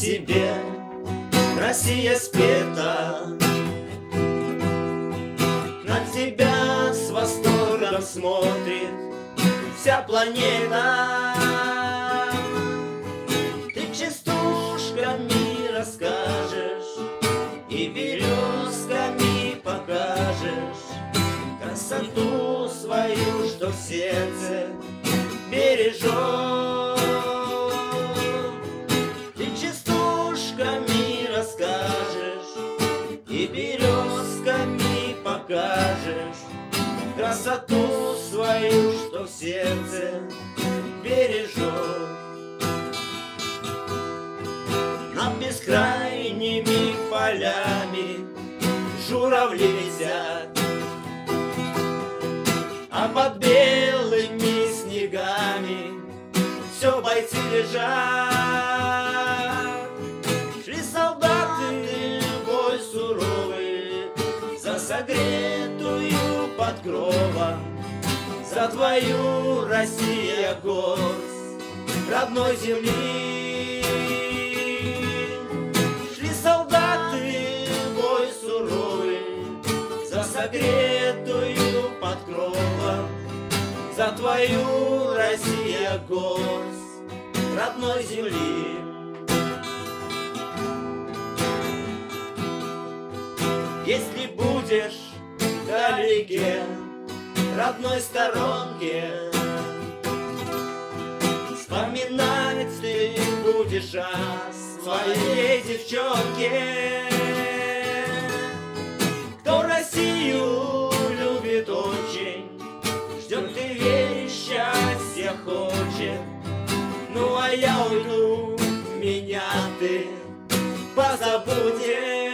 тебе Россия спета. На тебя с восторгом смотрит вся планета. Ты частушками расскажешь и березками покажешь красоту свою, что в сердце бережешь. Ты частушками расскажешь и березками покажешь красоту свою, что в сердце бережешь. Над бескрайними полями журавли летят, а под белыми снегами все бойцы лежат. Шли солдаты в бой суровый за согретую под кровом, за твою, Россия, горсть родной земли. Шли солдаты в бой суровый за согретую под кровом, за твою, Россия, горсть родной земли. Если будешь вдалеке родной сторонке, вспоминать ты будешь о своей девчонке. Кто Россию любит очень, ждет и верит, счастья хочет. Ну а я уйду, меня ты позабудешь.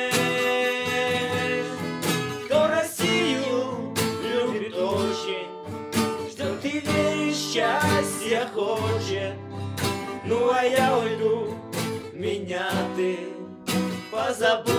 Кто Россию любит очень, ждет и верит, счастья хочет. Ну а я уйду, меня ты позабудешь.